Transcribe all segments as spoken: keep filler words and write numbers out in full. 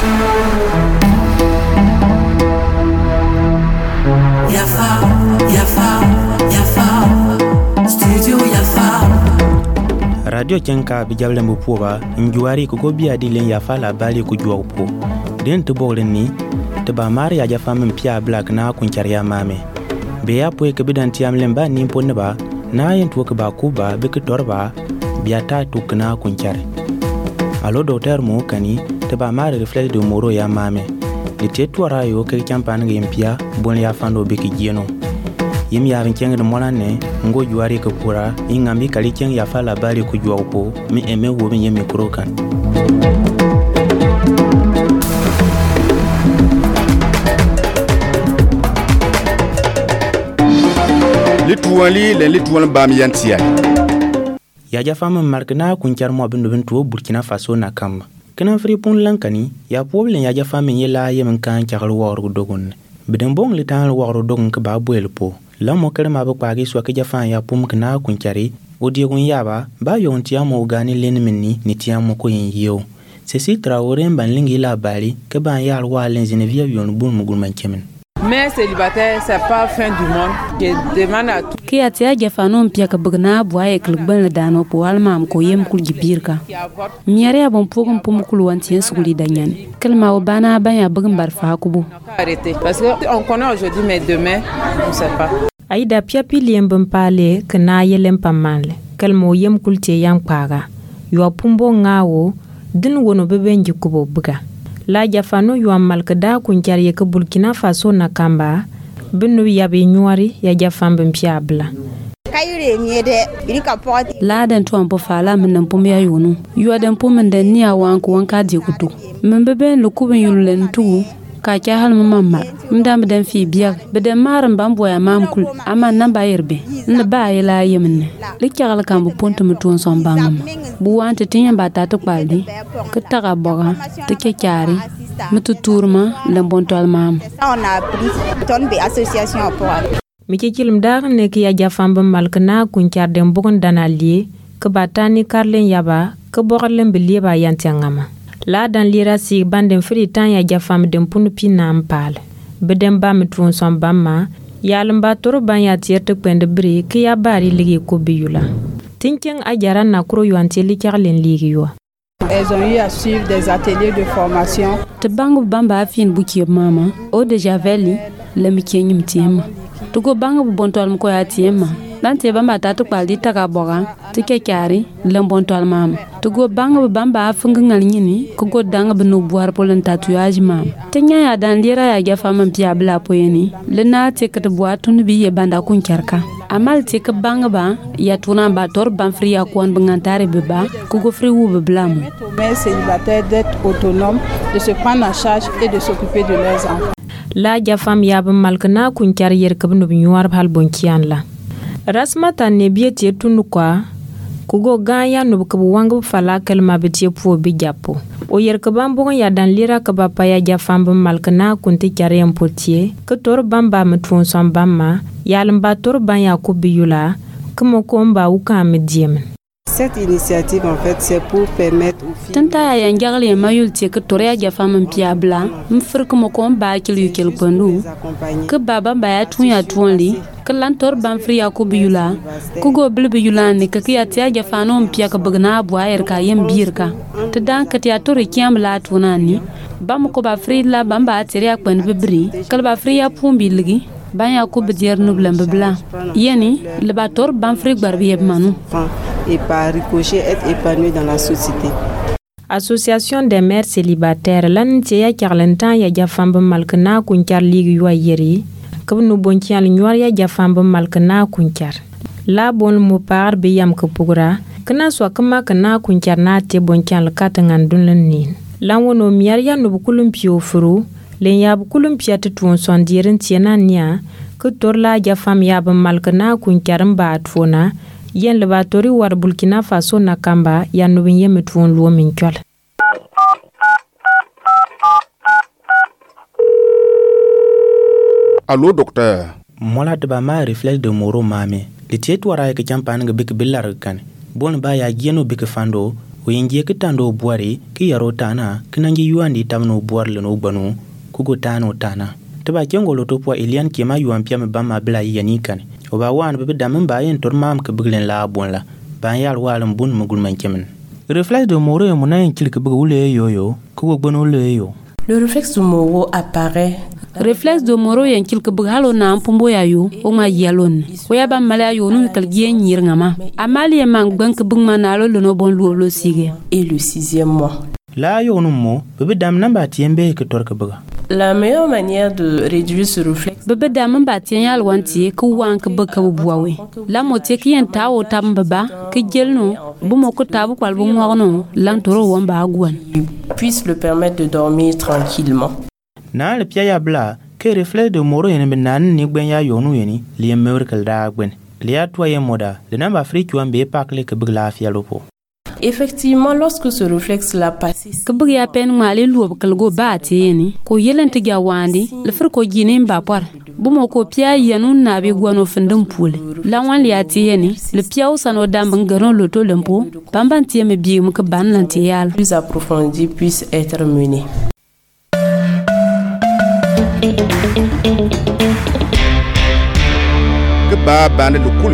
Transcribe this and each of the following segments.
Yafa, Yafa, Yafa, Studio Yafa. Radio Chenka bijable mbupuba njuari kukobia dilen Yafa la bali kujua upo. Den tubolen ni teba mari ya Yafa mpia black na kuncharia mame. Beya poe kebidan tiamlemba nimpo neba na yentu ba kuba bikitorba biata tukna kunchare. Alo docteur mo kani teba mari reflet de moro ya mame. Le tetuara yo ke champan ngempia bon ya fando biki jieno. Yim ya vinkeng de molane ngo juari ke pura ingambi kali keng ya fala bali ku jua upo mi eme wo mi yemi krokan. Lituali le litual bam yantia. Ya ja fama markna kunchar mo bindu bintu Burkina Faso na kamba. Kana fripun lankani ya problem ya ja fama yela yemen kan chakal wor dogon. Bideng bong litan wor dogon ke ba buelpo. La mo kere ma ba kwagi so ke ja fama ya pum kana kunchari odi gun yaba ba yon tiamo gani lenmeni ni tiamo ko yin yo. Ceci Traoré banlingi la bali ke ban yar wa lenzine via yon bun mugul mankemen. Mais célibataire, c'est pas fin du monde. Je demande à tout. Qui a tia jafano mpia ka bugna bwa e klubban dano po alma am ko yem kul jibirka. Miare abon pogum pum kul wantien suguli danyan. Kelma obana ban ya bugum barfa kubu. Arrêtez parce que on connaît aujourd'hui mais demain on sait pas. Aida pia pili mbum pale kana yelem pamanle. Kelmo yem kul tie yam kwaga. Yo pumbo ngawo din wono bebenji kubo buga. La jafano yu amalkada kunchari ye ke Burkina Faso na kamba binu yabe nyuari ya jafambe mpiabla. La den to ampo fala men mpo me ayunu yu aden po men den ni awanku wanka di kutu men bebe lukuben yulen tu ka cha hal mamma mdam den fi biya beden maram bambo ya mamkul ama namba yerbe ne ba yela yemen le kyagal kambu ponto mutun son bangam bu wante tinya bata to paldi ke taga boga te ke kyari mutu turma le bontol mam on a pris ton be association pour mi ke kilim dar ne ke ya jafamba malkana kun kyar dem bogon danali ke batani karlen yaba ke bogalem be liba yantangama la dan lira si banden fri tan ya jafam dem punu pina ampal bedem ba mitun son bamma yalim ba toro ban ya tierte kwende bri ke ya bari ligi ko biyula tinken ajara na kro yuante li karlen ligi yo. Elles ont eu à suivre des ateliers de formation. Te bangu bamba afin buki mama o de javeli le mikenyim tiema tugo bangu bontol mko ya tiema dante bamba tatu kwaldi taka boga tike kyari le bontol mama tugo bangu bamba afunga ngalinyini kugo danga benu boar polen tatouage mama tenya ya dan lira ya gafa mam pia bla poyeni le na te kat boatun bi ye banda kun kyarka amal te ke banga ba ya tuna ba tor ban fri ya kon bangantare beba kugo fri wu beblam Mais célibataires d'être autonomes, de se prendre en charge et de s'occuper de leurs enfants. La jafam yab malkana kun kyar yer kabnu nyuar bal bonkian la rasmata ne biete tunu kwa kugo ganya no bukabu wangu fala kalma bitie po bi japo o yer kabam bon ya dan lira kaba pa ya jafam malkana kun ti kyar yam potie ko tor bamba mutun som bamma yalamba tor ban ya ko biyula kuma ko mba wuka mediem. Cette initiative, en fait, c'est pour permettre aux filles... Tanta ya njagal ya mayul te ke tore ya jafam mpiabla mfirk mo ko ba kilu kel pandu ke baba ba ya tun ya tunli ke lantor ban fri ya ko biyula ku go bil biyula ne ke ya te ya jafano mpia ka bagna bwa er ka yem birka te dan ke ya tore kiam la tunani bam ko ba fri la bamba tere ya kwen bibri kal ba fri ya pumbi ligi ban ya ko bidier nublan bibla yeni le ba tor ban fri gbarbi manu et par ricochet être épanoui dans la société. Association des mères célibataires lan ci ya karlantan ya jafamba malkana kunkar ligi yo yeri kabnu bonkial nyor ya jafamba malkana kunkar la bon mo par be yam ko pugra kana so kama kana kunkar na te bonkial katangan dunlan nin lan wono miyar ya no bukulum pio furu len ya bukulum piata tuon son diren tiena nia ko torla jafam ya ba malkana kunkar ba atfona yen le batori war Burkina Faso na kamba ya no binye metwon luo minkwal. Allô docteur. Mola de ba ma reflet de moro mame. Le tieto wara ke champan ge bik billar kan. Bon ba ya gieno bik fando Oyingie kitando boire ki yaro tana kinangi yuandi tamno boire le no banu kugo tano tana. Teba jengo loto po Elian kema yuan pia me bama bla yanikan. Oba wan bebe damen ba yen tormam ke biglen la bonla. Ban yar walum bun mugul man kemen. Reflex de Moreau et mon aïe qu'il que boule yo-yo, kugo bono le yo. Le réflexe de Moreau apparaît. Réflexe de Moreau et qu'il que bugalo na mpumbo ya yo, o ma yalon. Oya ba mala yo nu kal gien yirngama. Amali e mang bank bungmanalo le no bon lo sige. Et le sixième mois. La yo no mo, bebe dam namba tiembe ke torka buga. La meilleure manière de réduire ce réflexe. Bebe dam ba tienya alwanti ku wank baka buawe. La motie ki en ta o tamba ke gelno, bu moko tabu kwal bu ngorno, lantoro wamba agwan. Puisse le permettre de dormir tranquillement. Na le pia ya bla ke reflex de Moreau ene benan ni gben ya yo no yeni, li mewer kal da gben. Li atwa ye moda, le namba friki wambe pak le ke bugla afia lopo. Effectivement, lorsque ce réflexe l'a passé, que bug ya pen mali luob kalgo ba tieni ko yelente ga wandi le fer ko gine ba par bu mo ko pia yanu na be gwano fendum pule la wan li atieni le pia o sano dam ngaron loto lempo pamban tieme bi mu ka ban lan tial plus approfondi puisse être mené. Que ba bande de kuli.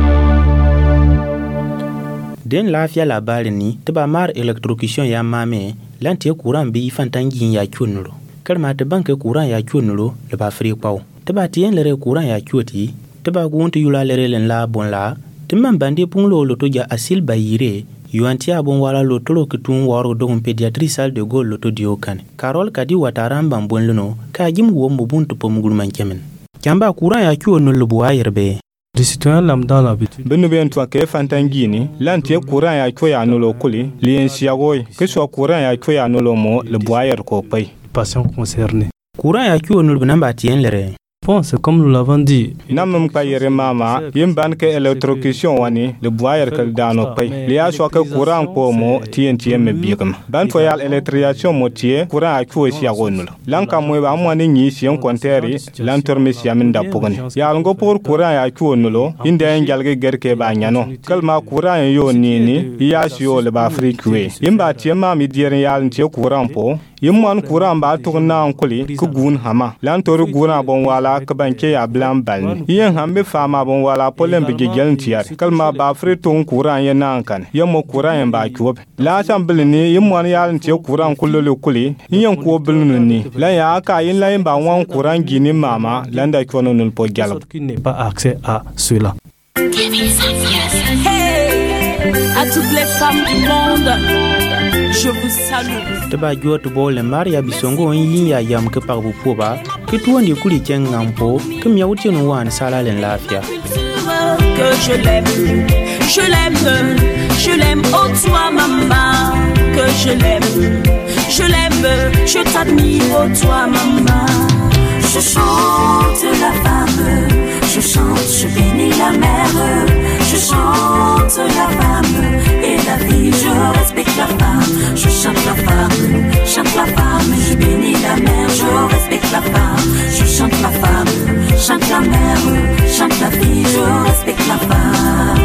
Den lafia la bale ni teba mar electrocution ya mame lantie courant bi fantangi ya kyonlo kalma te banke courant ya kyonlo le ba fri paw teba tien lere courant ya kyoti teba gunti yula lere len la bon la timman bande punglo loto ja asil bayire yuanti abon wala loto kitun woro don pédiatrie salle de Gaulle loto diokan Carole kadi wataram bambon leno ka jim wo mbuntu pomugul mankemen kamba courant ya kyonlo le bo ayerbe. Les citoyens lambda l'habitude. Ben ben toi que fantangini, l'antie courant ya koya no lo kuli, lien siagoy, que soit courant ya koya no lo mo le boyer ko pay. Patients concernés. Courant ya kyo no le namba tien lere. Bon, c'est comme nous l'avons dit. Nam pa yere mama, yim ban ke électrocution wani, le boyer kal dano pay. Li a soit que courant ko mo tien tien me bigam. Ban foyal électrification motier, courant a kyo siagonul. Lanka mo ba mo ni si on konteri, l'entorme siamin da pogani. Ya ngo pour courant ya kyo nulo, inde en galge gerke ba nyano. Kalma courant yo ni ni, ya sio le ba frikwe. Yim ba tien ma mi dire yal ntie courant po. Yimwan courant ba tourna en kuli ku gun hama lantoru guna bon wala ka banke ya blan balni yen hambe fama bon wala polen bi gel tiar kalma ba friton courant yen nankan yemo courant yen ba kyob la sambilni yimwan ya ntie courant kullu kuli yen ko bilnu ni la ya ka yin la yin ba wan courant gini mama landa kwono nul po galab qui n'est pas accès à cela. Hey, à toutes les femmes du monde, je vous salue. Teba jot bol Maria Bisongo yin ya yam ke par bu poba ke tuandi kuli kengampo ke miauti no wan sala len lafia. Que je l'aime, je l'aime, je l'aime oh toi maman, que je l'aime, je l'aime, je t'admire oh toi maman. Je chante la femme, je chante, je bénis la mère, je chante la femme et la vie, je respecte la femme, je chante la femme, chante la femme, je bénis la mère, je respecte la femme, je chante la femme, chante la mère, chante la vie, je respecte la femme.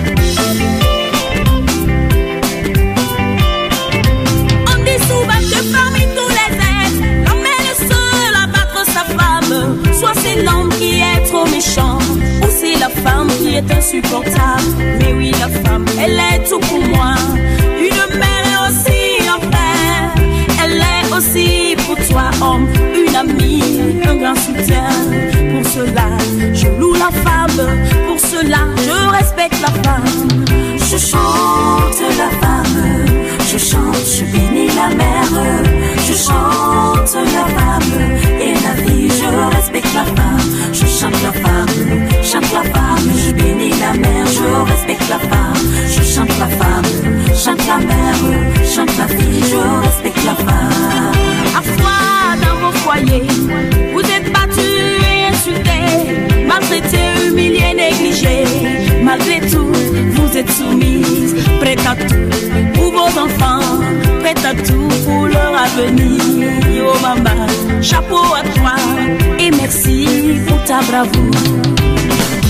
On dit souvent que parmi tous les êtres, l'homme est le seul à battre sa femme. Soit c'est l'homme qui est trop méchant, ou c'est la femme qui est insupportable. Mais oui, la femme, elle est tout pour moi. Une mère et aussi un frère. Elle est aussi pour toi, homme, une amie, un grand soutien. Pour cela, je loue la femme. Pour cela, je respecte la femme. Je chante la femme. Je chante, je bénis la mère. Je chante la femme et la vie, je respecte la femme. Je chante la femme, chante la femme, je bénis la mère, je respecte la femme. Je chante la femme, chante la mère, chante la vie, je respecte la femme. À foi dans vos foyers, vous êtes battus et insultés, maltraités, humiliés, négligés. Malgré tout, vous êtes soumises, prêtes à tout pour vos enfants, prêtes à tout pour leur avenir. Yo maman, chapeau à toi et merci pour ta bravoure.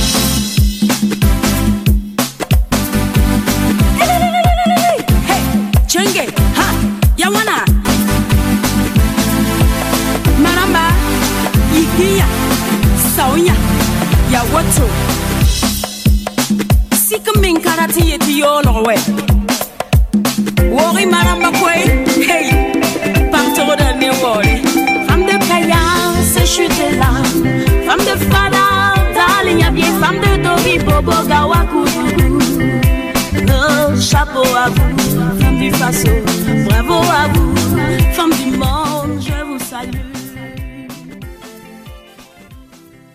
Hey, ti eti yo norwe. Wori maramba kwei, hey, parto de ne wori. Femme de payas, chute là. Femme de fada, darling à bien. Femme de Dori, Bobo, Gawaku. Oh, chapeau à vous, femme du Faso. Bravo à vous, femme du monde, je vous salue.